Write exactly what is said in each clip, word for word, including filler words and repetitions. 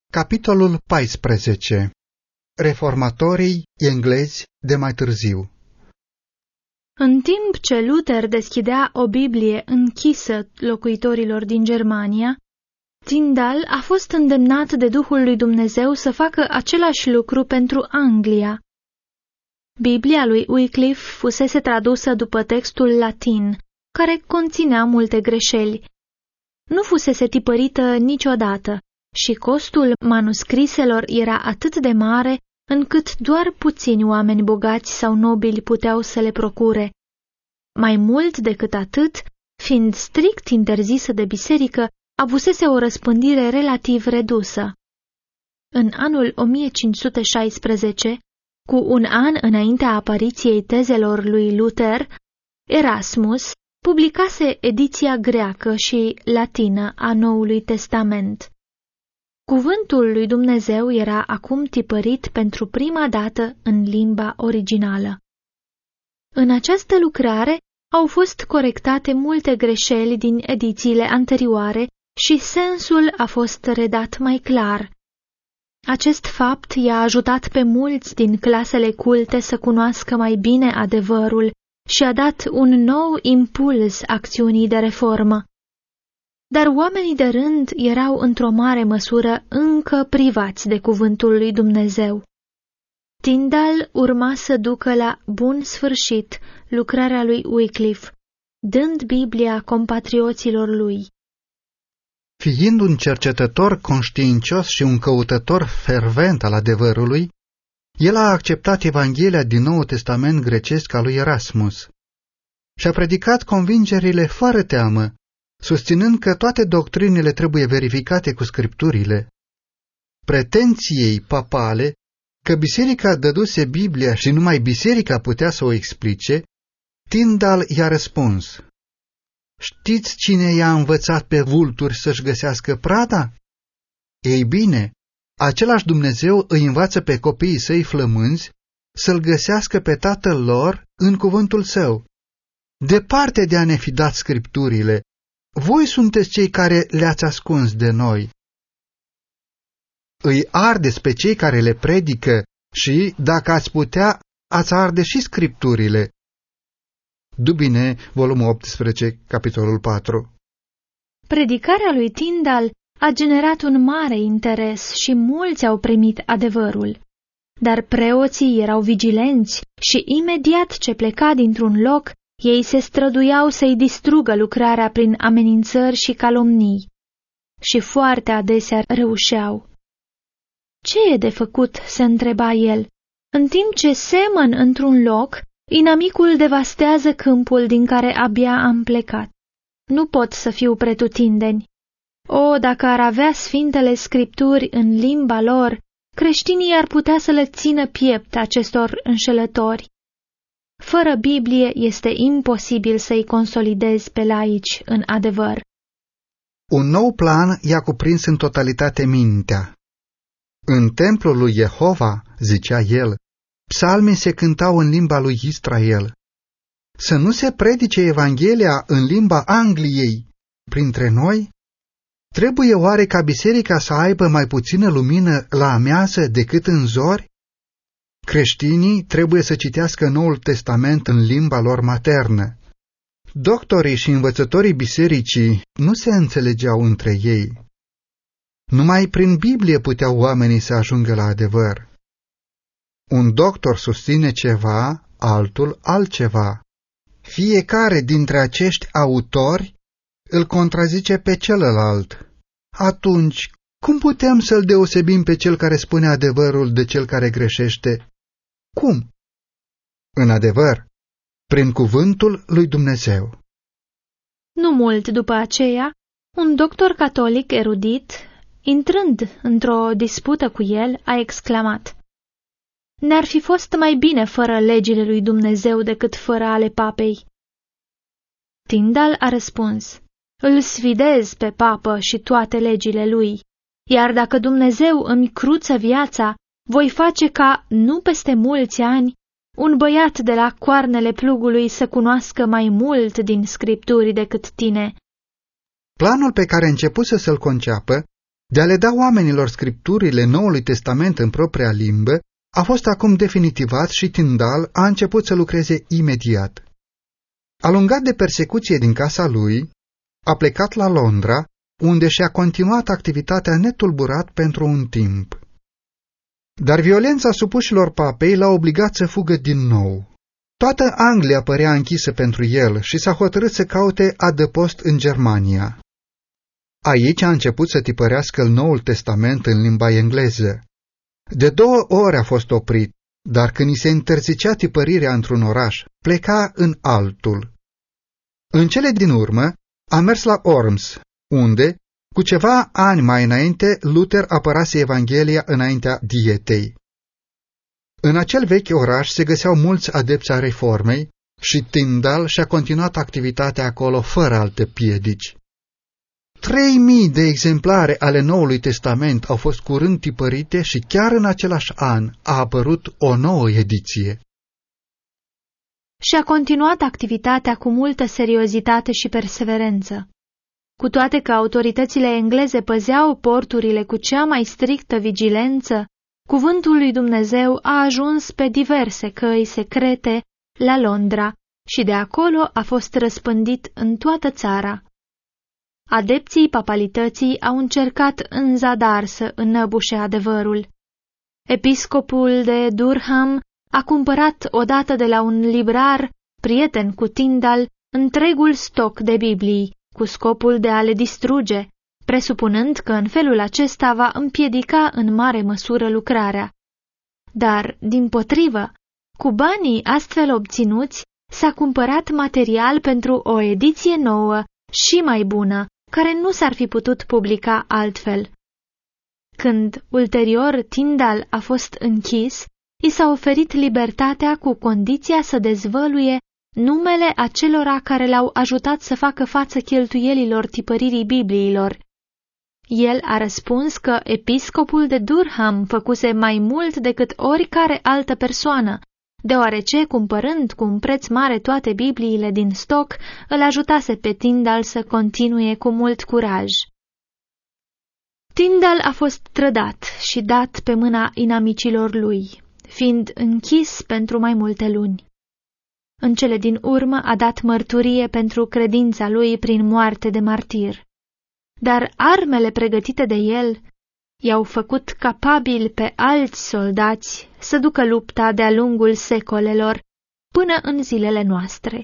Capitolul paisprezece. Reformatorii englezi de mai târziu. În timp ce Luther deschidea o Biblie închisă locuitorilor din Germania, Tyndale a fost îndemnat de Duhul lui Dumnezeu să facă același lucru pentru Anglia. Biblia lui Wycliffe fusese tradusă după textul latin, care conținea multe greșeli. Nu fusese tipărită niciodată și costul manuscriselor era atât de mare încât doar puțini oameni bogați sau nobili puteau să le procure. Mai mult decât atât, fiind strict interzisă de biserică, avusese o răspândire relativ redusă. În anul o mie cinci sute șaisprezece, cu un an înaintea apariției tezelor lui Luther, Erasmus publicase ediția greacă și latină a Noului Testament. Cuvântul lui Dumnezeu era acum tipărit pentru prima dată în limba originală. În această lucrare au fost corectate multe greșeli din edițiile anterioare și sensul a fost redat mai clar. Acest fapt i-a ajutat pe mulți din clasele culte să cunoască mai bine adevărul și a dat un nou impuls acțiunii de reformă. Dar oamenii de rând erau într-o mare măsură încă privați de cuvântul lui Dumnezeu. Tyndale urma să ducă la bun sfârșit lucrarea lui Wycliffe, dând Biblia compatrioților lui. Fiind un cercetător conștiincios și un căutător fervent al adevărului, el a acceptat Evanghelia din Noul Testament grecesc al lui Erasmus și a predicat convingerile fără teamă, susținând că toate doctrinele trebuie verificate cu scripturile. Pretenției papale că biserica dăduse Biblia și numai biserica putea să o explice, Tyndale i-a răspuns: știți cine i-a învățat pe vulturi să-și găsească prada? Ei bine, același Dumnezeu îi învață pe copiii săi flămânzi să-L găsească pe Tatăl lor în cuvântul Său. Departe de a ne fi dat scripturile, voi sunteți cei care le-ați ascuns de noi. Îi ardeți pe cei care le predică și, dacă ați putea, ați arde și scripturile. Dubine, volumul optsprezece, capitolul patru. Predicarea lui Tyndale a generat un mare interes și mulți au primit adevărul. Dar preoții erau vigilenți și imediat ce pleca dintr-un loc, ei se străduiau să-i distrugă lucrarea prin amenințări și calomnii. Și foarte adesea reușeau. Ce e de făcut, se întreba el, în timp ce semăn într-un loc, inamicul devastează câmpul din care abia am plecat. Nu pot să fiu pretutindeni. O, dacă ar avea Sfintele Scripturi în limba lor, creștinii ar putea să le țină piept acestor înșelători. Fără Biblie este imposibil să-i consolidezi pe laici în adevăr. Un nou plan i-a cuprins în totalitate mintea. În templul lui Jehova, zicea el, psalmii se cântau în limba lui Israel. Să nu se predice Evanghelia în limba Angliei printre noi? Trebuie oare ca biserica să aibă mai puțină lumină la amiază decât în zori? Creștinii trebuie să citească Noul Testament în limba lor maternă. Doctorii și învățătorii bisericii nu se înțelegeau între ei. Numai prin Biblie puteau oamenii să ajungă la adevăr. Un doctor susține ceva, altul altceva. Fiecare dintre acești autori îl contrazice pe celălalt. Atunci, cum putem să-l deosebim pe cel care spune adevărul de cel care greșește? Cum? În adevăr, prin cuvântul lui Dumnezeu. Nu mult după aceea, un doctor catolic erudit, intrând într-o dispută cu el, a exclamat: ne-ar fi fost mai bine fără legile lui Dumnezeu decât fără ale papei. Tyndale a răspuns: îl sfidez pe papă și toate legile lui, iar dacă Dumnezeu îmi cruță viața, voi face ca, nu peste mulți ani, un băiat de la coarnele plugului să cunoască mai mult din scripturi decât tine. Planul pe care începuse să-l conceapă De a le da oamenilor scripturile Noului Testament în propria limbă a fost acum definitivat și Tyndale a început să lucreze imediat. Alungat de persecuție din casa lui, a plecat la Londra, unde și-a continuat activitatea netulburat pentru un timp. Dar violența supușilor papei l-a obligat să fugă din nou. Toată Anglia părea închisă pentru el și s-a hotărât să caute adăpost în Germania. Aici a început să tipărească Noul Testament în limba engleză. De două ori a fost oprit, dar când i se interzicea tipărirea într-un oraș, pleca în altul. În cele din urmă, a mers la Worms, unde, cu ceva ani mai înainte, Luther apărase Evanghelia înaintea dietei. În acel vechi oraș se găseau mulți adepți ai reformei și Tyndale și-a continuat activitatea acolo fără alte piedici. Trei mii de exemplare ale Noului Testament au fost curând tipărite și chiar în același an a apărut o nouă ediție. Și-a continuat activitatea cu multă seriozitate și perseverență. Cu toate că autoritățile engleze păzeau porturile cu cea mai strictă vigilență, cuvântul lui Dumnezeu a ajuns pe diverse căi secrete la Londra și de acolo a fost răspândit în toată țara. Adepții papalității au încercat în zadar să înăbușe adevărul. Episcopul de Durham a cumpărat odată de la un librar, prieten cu Tyndale, întregul stoc de Biblii, cu scopul de a le distruge, presupunând că în felul acesta va împiedica în mare măsură lucrarea. Dar, dimpotrivă, cu banii astfel obținuți, s-a cumpărat material pentru o ediție nouă și mai bună, care nu s-ar fi putut publica altfel. Când, ulterior, Tyndale a fost închis, i s-a oferit libertatea cu condiția să dezvăluie numele acelora care l-au ajutat să facă față cheltuielilor tipăririi Bibliilor. El a răspuns că episcopul de Durham făcuse mai mult decât oricare altă persoană, deoarece, cumpărând cu un preț mare toate Bibliile din stoc, îl ajutase pe Tyndale să continue cu mult curaj. Tyndale a fost trădat și dat pe mâna inamicilor lui, fiind închis pentru mai multe luni. În cele din urmă a dat mărturie pentru credința lui prin moarte de martir. Dar armele pregătite de el i-au făcut capabil pe alți soldați să ducă lupta de-a lungul secolelor până în zilele noastre.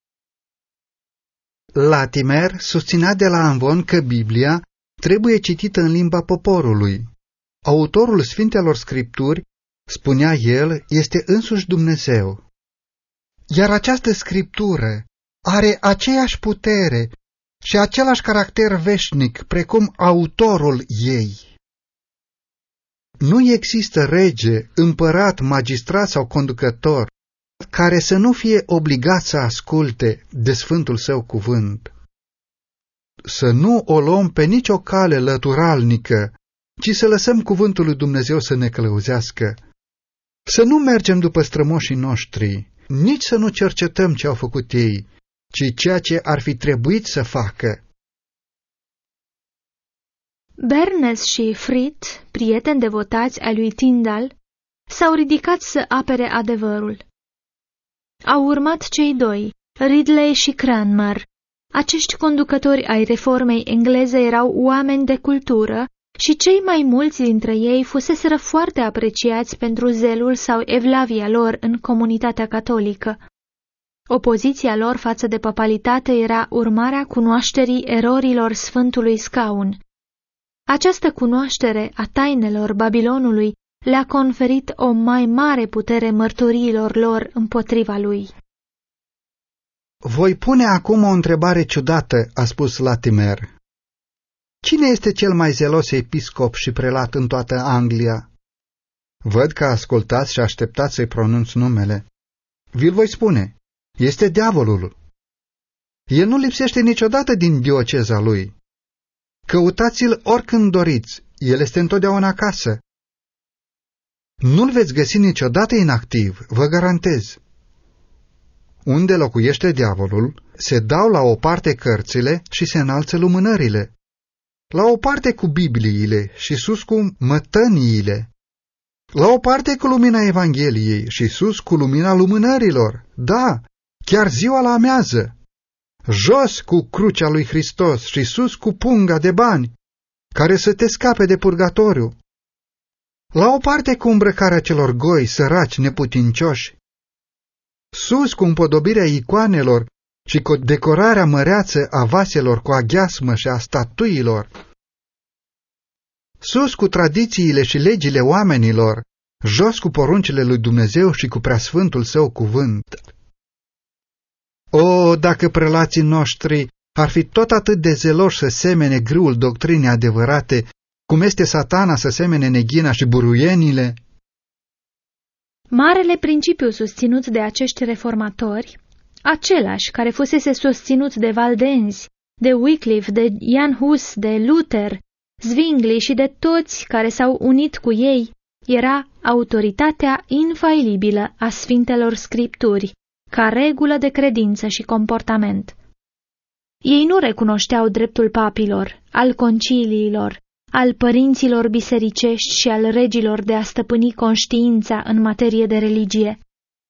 Latimer susținea de la amvon că Biblia trebuie citită în limba poporului. Autorul Sfintelor Scripturi, spunea el, este însuși Dumnezeu. Iar această scriptură are aceeași putere și același caracter veșnic precum autorul ei. Nu există rege, împărat, magistrat sau conducător care să nu fie obligat să asculte de sfântul său cuvânt. Să nu o luăm pe nicio cale lăturalnică, ci să lăsăm cuvântul lui Dumnezeu să ne călăuzească. Să nu mergem după strămoșii noștri, nici să nu cercetăm ce au făcut ei, ci ceea ce ar fi trebuit să facă. Bernes și Frit, prieteni devotați ai lui Tyndale, s-au ridicat să apere adevărul. Au urmat cei doi, Ridley și Cranmer. Acești conducători ai reformei engleze erau oameni de cultură și cei mai mulți dintre ei fuseseră foarte apreciați pentru zelul sau evlavia lor în comunitatea catolică. Opoziția lor față de papalitate era urmarea cunoașterii erorilor Sfântului Scaun. Această cunoaștere a tainelor Babilonului le-a conferit o mai mare putere mărturiilor lor împotriva lui. Voi pune acum o întrebare ciudată, a spus Latimer. Cine este cel mai zelos episcop și prelat în toată Anglia? Văd că ascultați și așteptați să-i pronunț numele. Vi-l voi spune. Este diavolul. El nu lipsește niciodată din dioceza lui. Căutați-l oricând doriți, el este întotdeauna acasă. Nu-l veți găsi niciodată inactiv, vă garantez. Unde locuiește diavolul, se dau la o parte cărțile și se înalță lumânările. la o parte cu Bibliile și sus cu mătăniile, la o parte cu lumina Evangheliei și sus cu lumina lumânărilor, da, chiar ziua la amiază, jos cu crucea lui Hristos și sus cu punga de bani, care să te scape de purgatoriu, la o parte cu îmbrăcarea celor goi, săraci, neputincioși, sus cu împodobirea icoanelor și cu decorarea măreață a vaselor cu aghiasmă și a statuilor, sus cu tradițiile și legile oamenilor, jos cu poruncile lui Dumnezeu și cu preasfântul său cuvânt. O, dacă prelații noștri ar fi tot atât de zeloși să semene grâul doctrinei adevărate, cum este Satana să semene neghina și buruienile? Marele principiu susținut de acești reformatori, același care fusese susținut de Valdenzi, de Wycliffe, de Jan Hus, de Luther, Zwingli și de toți care s-au unit cu ei, era autoritatea infailibilă a Sfintelor Scripturi, ca regulă de credință și comportament. Ei nu recunoșteau dreptul papilor, al conciliilor, al părinților bisericești și al regilor de a stăpâni conștiința în materie de religie.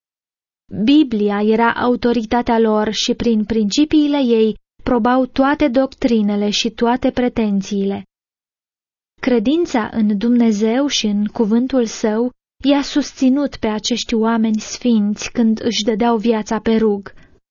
Biblia era autoritatea lor și prin principiile ei probau toate doctrinele și toate pretențiile. Credința în Dumnezeu și în cuvântul său i-a susținut pe acești oameni sfinți când își dădeau viața pe rug.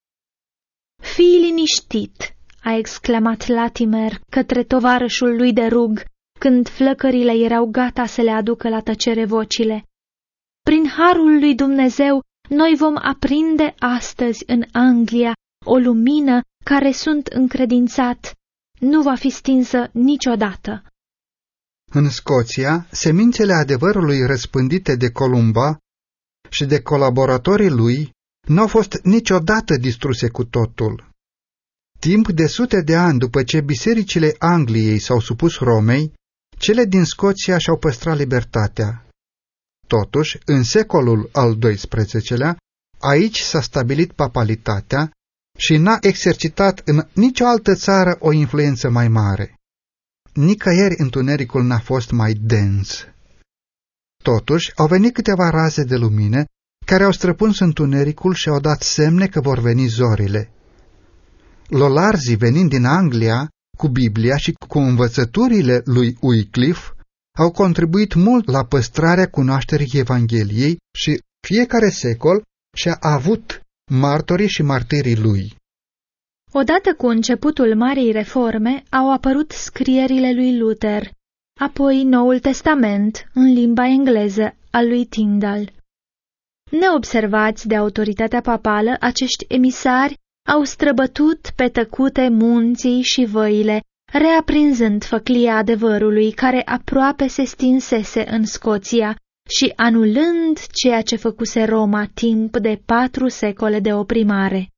Fii liniștit, a exclamat Latimer către tovarășul lui de rug, când flăcările erau gata să le aducă la tăcere vocile. Prin harul lui Dumnezeu, noi vom aprinde astăzi în Anglia o lumină care, sunt încredințat, nu va fi stinsă niciodată. În Scoția, semințele adevărului răspândite de Columba și de colaboratorii lui nu au fost niciodată distruse cu totul. Timp de sute de ani după ce bisericile Angliei s-au supus Romei, cele din Scoția și-au păstrat libertatea. Totuși, în secolul al doisprezecelea, aici s-a stabilit papalitatea și n-a exercitat în nicio altă țară o influență mai mare. Nicăieri întunericul n-a fost mai dens. Totuși, au venit câteva raze de lumină care au străpuns întunericul și au dat semne că vor veni zorile. Lolarzii, venind din Anglia, cu Biblia și cu învățăturile lui Wycliffe, au contribuit mult la păstrarea cunoașterii Evangheliei și fiecare secol și-a avut martorii și martirii lui. Odată cu începutul Marii Reforme au apărut scrierile lui Luther, apoi Noul Testament în limba engleză al lui Tyndale. Neobservați de autoritatea papală, acești emisari au străbătut pe tăcute munții și văile, reaprinzând făclia adevărului care aproape se stinsese în Scoția și anulând ceea ce făcuse Roma timp de patru secole de oprimare.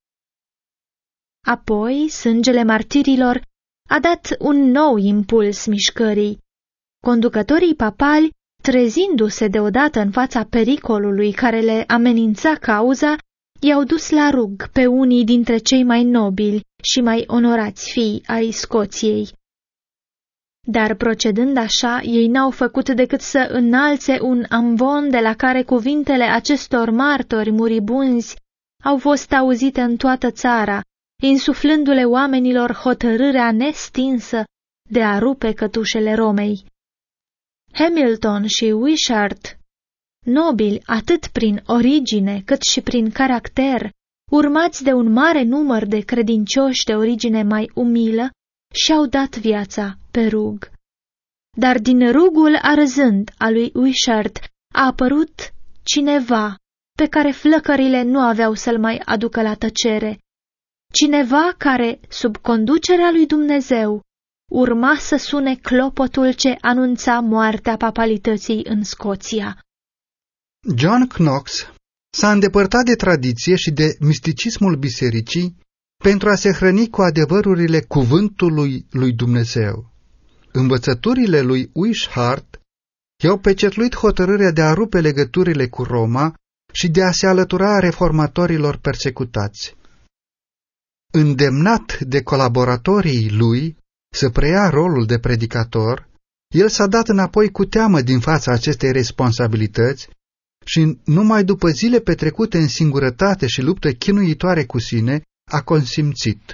Apoi, sângele martirilor a dat un nou impuls mișcării. Conducătorii papali, trezindu-se deodată în fața pericolului care le amenința cauza, i-au dus la rug pe unii dintre cei mai nobili și mai onorați fii ai Scoției. Dar procedând așa, ei n-au făcut decât să înalțe un amvon de la care cuvintele acestor martori muribunzi au fost auzite în toată țara, insuflându-le oamenilor hotărârea nestinsă de a rupe cătușele Romei. Hamilton și Wishart, nobili atât prin origine cât și prin caracter, urmați de un mare număr de credincioși de origine mai umilă, și-au dat viața pe rug. Dar din rugul arzând a lui Wishart a apărut cineva pe care flăcările nu aveau să-l mai aducă la tăcere, cineva care, sub conducerea lui Dumnezeu, urma să sune clopotul ce anunța moartea papalității în Scoția. John Knox s-a îndepărtat de tradiție și de misticismul bisericii pentru a se hrăni cu adevărurile cuvântului lui Dumnezeu. Învățăturile lui Wishart i-au pecetluit hotărârea de a rupe legăturile cu Roma și de a se alătura reformatorilor persecutați. Îndemnat de colaboratorii lui, să preia rolul de predicator, el s-a dat înapoi cu teamă din fața acestei responsabilități și numai după zile petrecute în singurătate și luptă chinuitoare cu sine, a consimțit.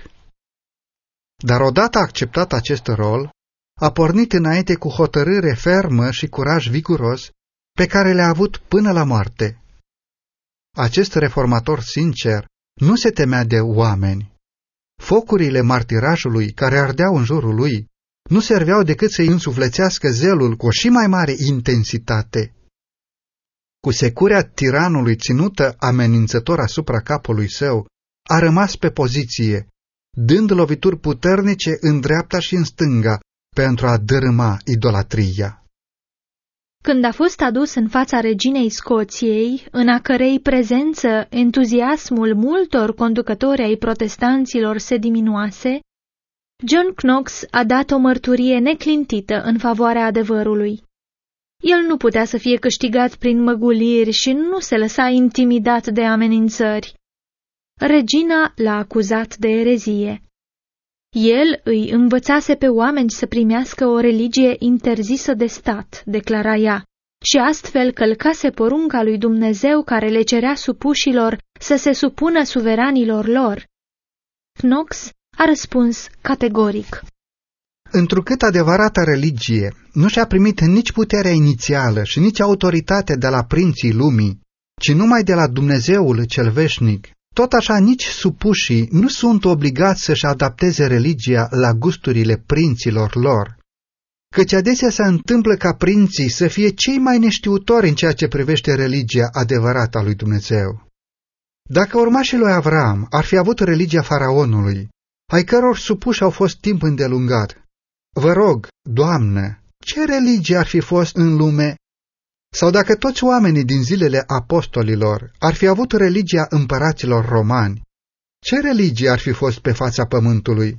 Dar odată acceptat acest rol, a pornit înainte cu hotărâre fermă și curaj viguros, pe care le-a avut până la moarte. Acest reformator sincer nu se temea de oameni. Focurile martirajului care ardeau în jurul lui nu serveau decât să-i însuflețească zelul cu o și mai mare intensitate. Cu securea tiranului ținută amenințător asupra capului său, a rămas pe poziție, dând lovituri puternice în dreapta și în stânga pentru a dărâma idolatria. Când a fost adus în fața reginei Scoției, în a cărei prezență entuziasmul multor conducători ai protestanților se diminuase, John Knox a dat o mărturie neclintită în favoarea adevărului. El nu putea să fie câștigat prin măguliri și nu se lăsa intimidat de amenințări. Regina l-a acuzat de erezie. El îi învățase pe oameni să primească o religie interzisă de stat, declara ea, și astfel călcase porunca lui Dumnezeu care le cerea supușilor să se supună suveranilor lor. Knox a răspuns categoric. Întrucât adevărata religie nu și-a primit nici puterea inițială și nici autoritatea de la prinții lumii, ci numai de la Dumnezeul cel veșnic, tot așa nici supușii nu sunt obligați să-și adapteze religia la gusturile prinților lor, căci adesea se întâmplă ca prinții să fie cei mai neștiutori în ceea ce privește religia adevărată a lui Dumnezeu. Dacă urmașii lui Avram ar fi avut religia faraonului, ai căror supuși au fost timp îndelungat, vă rog, Doamnă, ce religie ar fi fost în lume? Sau dacă toți oamenii din zilele apostolilor ar fi avut religia împăraților romani, ce religie ar fi fost pe fața pământului?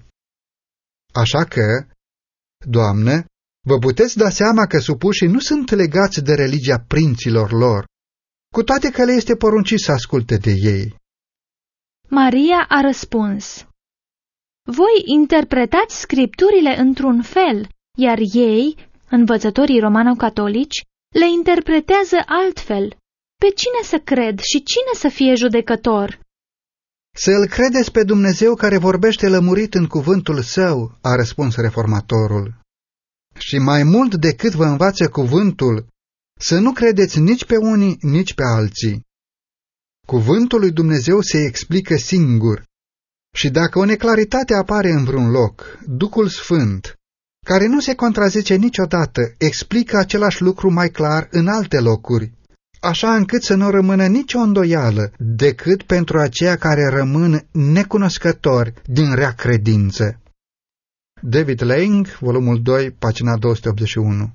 Așa că, Doamnă, vă puteți da seama că supușii nu sunt legați de religia prinților lor, cu toate că le este poruncit să asculte de ei. Maria a răspuns: voi interpretați scripturile într-un fel, iar ei, învățătorii romano-catolici, le interpretează altfel. Pe cine să cred și cine să fie judecător? Să îl credeți pe Dumnezeu care vorbește lămurit în cuvântul său, a răspuns reformatorul. Și mai mult decât vă învață cuvântul, să nu credeți nici pe unii, nici pe alții. Cuvântul lui Dumnezeu se explică singur. Și dacă o neclaritate apare în vreun loc, Duhul Sfânt, care nu se contrazice niciodată, explică același lucru mai clar în alte locuri, așa încât să nu rămână nicio îndoială decât pentru aceia care rămân necunoscători din rea credință. David Lang, volumul doi, pagina două sute optzeci și unu.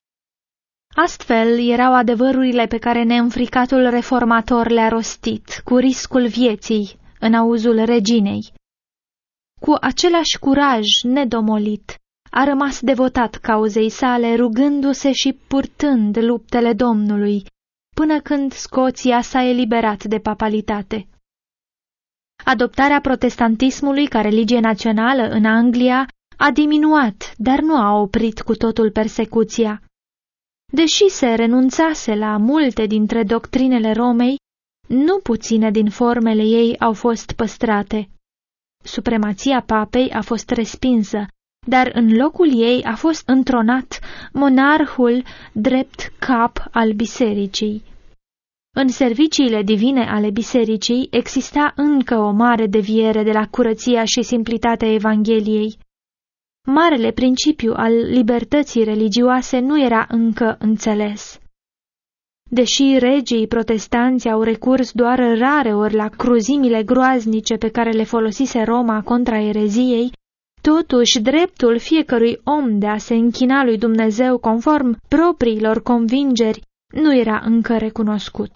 Astfel erau adevărurile pe care neînfricatul reformator le-a rostit, cu riscul vieții, în auzul reginei. Cu același curaj nedomolit, a rămas devotat cauzei sale, rugându-se și purtând luptele Domnului, până când Scoția s-a eliberat de papalitate. Adoptarea protestantismului ca religie națională în Anglia a diminuat, dar nu a oprit cu totul persecuția. Deși se renunțase la multe dintre doctrinele Romei, nu puține din formele ei au fost păstrate. Supremația papei a fost respinsă, dar în locul ei a fost întronat monarhul drept cap al bisericii. În serviciile divine ale bisericii exista încă o mare deviere de la curăția și simplitatea Evangheliei. Marele principiu al libertății religioase nu era încă înțeles. Deși regii protestanți au recurs doar rare ori la cruzimile groaznice pe care le folosise Roma contra ereziei, totuși dreptul fiecărui om de a se închina lui Dumnezeu conform propriilor convingeri nu era încă recunoscut.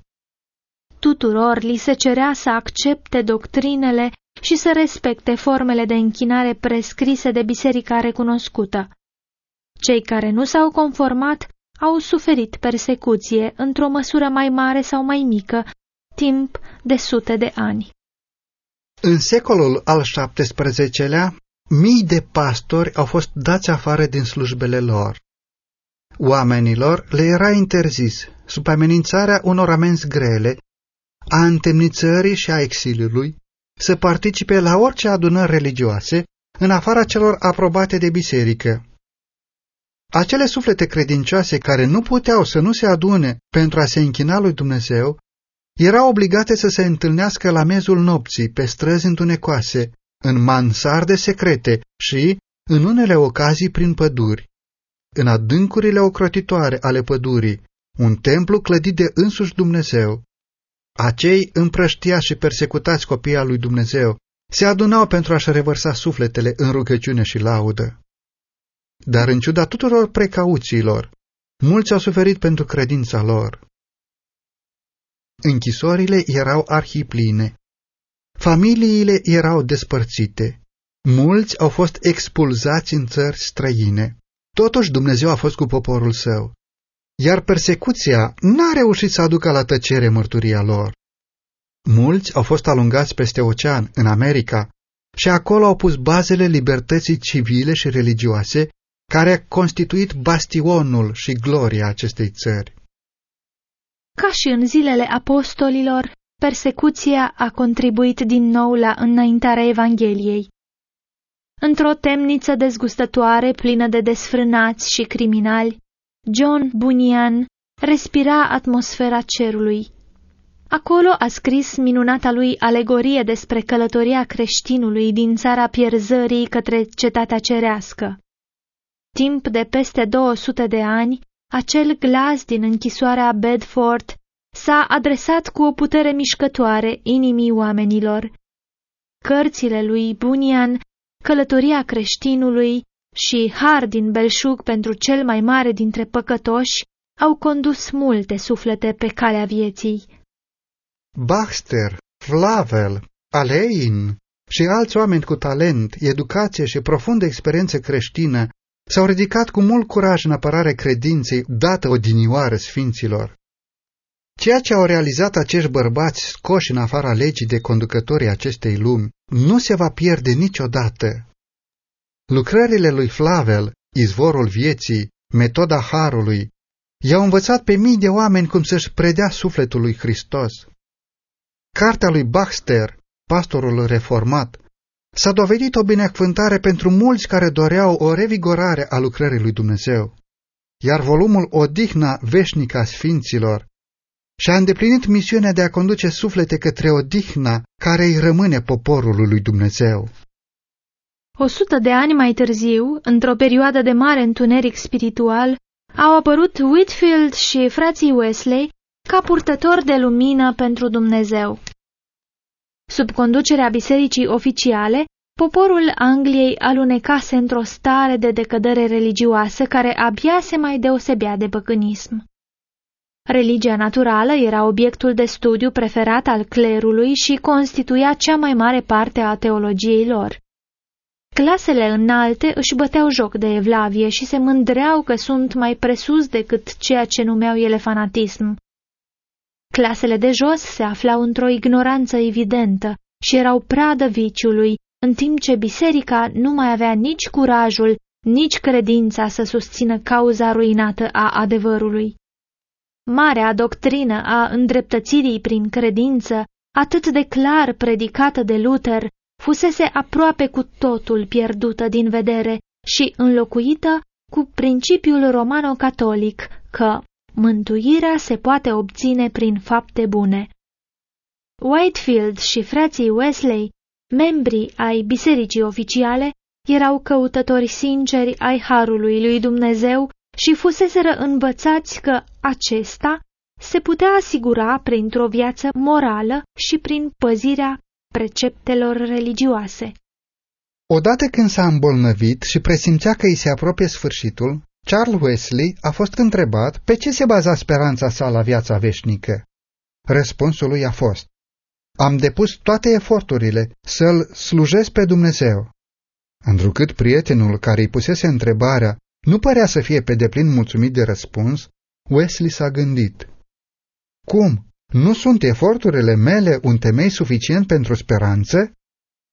Tuturor li se cerea să accepte doctrinele și să respecte formele de închinare prescrise de biserica recunoscută. Cei care nu s-au conformat au suferit persecuție într-o măsură mai mare sau mai mică, timp de sute de ani. În secolul al șaptesprezecelea, mii de pastori au fost dați afară din slujbele lor. Oamenilor le era interzis, sub amenințarea unor amenzi grele, a întemnițării și a exiliului, să participe la orice adunări religioase, în afara celor aprobate de biserică. Acele suflete credincioase care nu puteau să nu se adune pentru a se închina lui Dumnezeu, erau obligate să se întâlnească la miezul nopții, pe străzi întunecoase, în mansarde secrete și, în unele ocazii, prin păduri. În adâncurile ocrotitoare ale pădurii, un templu clădit de însuși Dumnezeu. Acei împrăștiați și persecutați copii al lui Dumnezeu se adunau pentru a-și revărsa sufletele în rugăciune și laudă. Dar în ciuda tuturor precauțiilor, mulți au suferit pentru credința lor. Închisorile erau arhipline. Familiile erau despărțite. Mulți au fost expulzați în țări străine. Totuși Dumnezeu a fost cu poporul său, iar persecuția n-a reușit să aducă la tăcere mărturia lor. Mulți au fost alungați peste ocean, în America, și acolo au pus bazele libertății civile și religioase, care a constituit bastionul și gloria acestei țări. Ca și în zilele apostolilor, persecuția a contribuit din nou la înaintarea Evangheliei. Într-o temniță dezgustătoare, plină de desfrânați și criminali, John Bunyan respira atmosfera cerului. Acolo a scris minunata lui alegorie despre călătoria creștinului din țara pierzării către cetatea cerească. Timp de peste două sute de ani, acel glas din închisoarea Bedford s-a adresat cu o putere mișcătoare inimii oamenilor. Cărțile lui Bunyan, Călătoria creștinului și Har din belșug pentru cel mai mare dintre păcătoși au condus multe suflete pe calea vieții. Baxter, Flavel, Alein și alți oameni cu talent, educație și profundă experiență creștină s-au ridicat cu mult curaj în apărarea credinței dată odinioară sfinților. Ceea ce au realizat acești bărbați scoși în afara legii de conducătorii acestei lumi nu se va pierde niciodată. Lucrările lui Flavel, izvorul vieții, metoda harului, i-au învățat pe mii de oameni cum să-și predea sufletul lui Hristos. Cartea lui Baxter, pastorul reformat, s-a dovedit o binecuvântare pentru mulți care doreau o revigorare a lucrării lui Dumnezeu, iar volumul Odihna veșnică a sfinților și-a îndeplinit misiunea de a conduce suflete către odihna care îi rămâne poporului lui Dumnezeu. O sută de ani mai târziu, într-o perioadă de mare întuneric spiritual, au apărut Whitefield și frații Wesley ca purtători de lumină pentru Dumnezeu. Sub conducerea bisericii oficiale, poporul Angliei alunecase într-o stare de decădere religioasă care abia se mai deosebea de păgânism. Religia naturală era obiectul de studiu preferat al clerului și constituia cea mai mare parte a teologiei lor. Clasele înalte își băteau joc de evlavie și se mândreau că sunt mai presus decât ceea ce numeau ele fanatism. Clasele de jos se aflau într-o ignoranță evidentă și erau pradă viciului, în timp ce biserica nu mai avea nici curajul, nici credința să susțină cauza ruinată a adevărului. Marea doctrină a îndreptățirii prin credință, atât de clar predicată de Luther, fusese aproape cu totul pierdută din vedere și înlocuită cu principiul romano-catolic că mântuirea se poate obține prin fapte bune. Whitefield și frații Wesley, membrii ai bisericii oficiale, erau căutători sinceri ai harului lui Dumnezeu și fuseseră învățați că acesta se putea asigura printr-o viață morală și prin păzirea preceptelor religioase. Odată când s-a îmbolnăvit și presimțea că îi se apropie sfârșitul, Charles Wesley a fost întrebat pe ce se baza speranța sa la viața veșnică. Răspunsul lui a fost: am depus toate eforturile să-L slujesc pe Dumnezeu. Întrucât prietenul care îi pusese întrebarea nu părea să fie pe deplin mulțumit de răspuns, Wesley s-a gândit: cum? Nu sunt eforturile mele un temei suficient pentru speranță?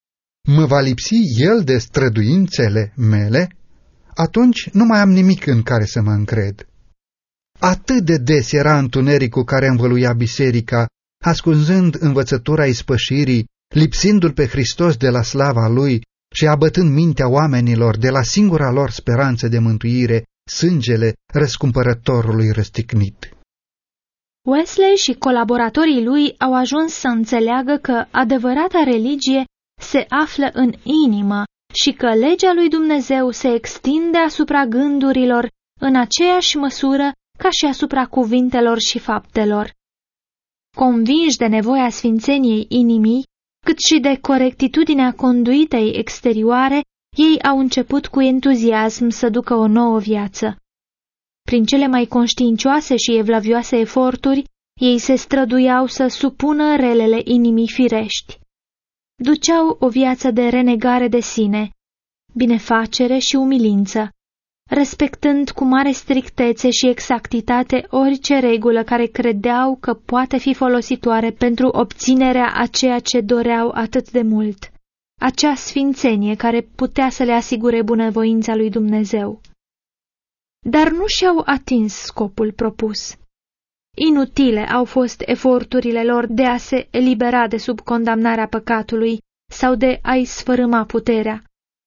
mă va lipsi el de străduințele mele, atunci nu mai am nimic în care să mă încred. Atât de des era întunericul care învăluia biserica, ascunzând învățătura ispășirii, lipsindu-l pe Hristos de la slava lui și abătând mintea oamenilor de la singura lor speranță de mântuire, sângele răscumpărătorului răstignit. Wesley și colaboratorii lui au ajuns să înțeleagă că adevărata religie se află în inimă și că legea lui Dumnezeu se extinde asupra gândurilor în aceeași măsură ca și asupra cuvintelor și faptelor. Convinși de nevoia sfințeniei inimii, cât și de corectitudinea conduitei exterioare, ei au început cu entuziasm să ducă o nouă viață. Prin cele mai conștiincioase și evlavioase eforturi, ei se străduiau să supună relele inimii firești. Duceau o viață de renegare de sine, binefacere și umilință, respectând cu mare strictețe și exactitate orice regulă care credeau că poate fi folositoare pentru obținerea a ceea ce doreau atât de mult, acea sfințenie care putea să le asigure bunăvoința lui Dumnezeu. Dar nu și-au atins scopul propus. Inutile au fost eforturile lor de a se elibera de sub condamnarea păcatului sau de a-i sfărâma puterea.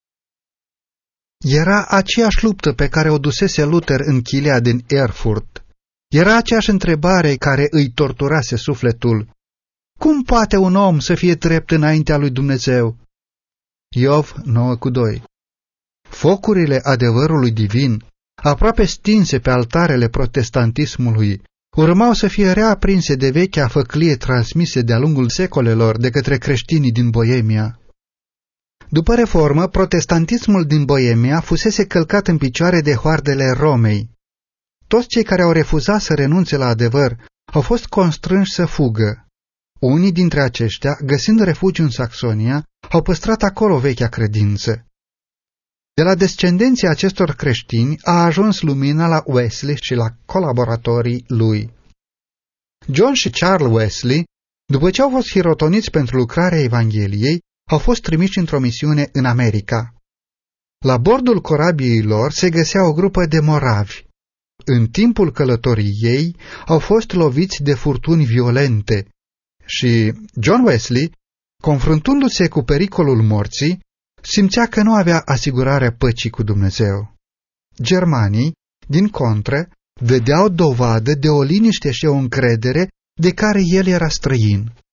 Era aceeași luptă pe care o dusese Luther în chilea din Erfurt. Era aceeași întrebare care îi torturase sufletul. Cum poate un om să fie drept înaintea lui Dumnezeu? Iov nouă cu doi. Focurile adevărului divin, aproape stinse pe altarele protestantismului, urmau să fie reaprinse de vechea făclie transmise de-a lungul secolelor de către creștinii din Boemia. După reformă, protestantismul din Boemia fusese călcat în picioare de hoardele Romei. Toți cei care au refuzat să renunțe la adevăr au fost constrânși să fugă. Unii dintre aceștia, găsind refugiu în Saxonia, au păstrat acolo vechea credință. De la descendenții acestor creștini a ajuns lumina la Wesley și la colaboratorii lui. John și Charles Wesley, după ce au fost hirotoniți pentru lucrarea Evangheliei, au fost trimiși într-o misiune în America. La bordul corabiei lor se găsea o grupă de moravi. În timpul călătoriei ei au fost loviți de furtuni violente și John Wesley, confruntându-se cu pericolul morții, simțea că nu avea asigurarea păcii cu Dumnezeu. Germanii, din contră, vedeau dovadă de o liniște și o încredere de care el era străin.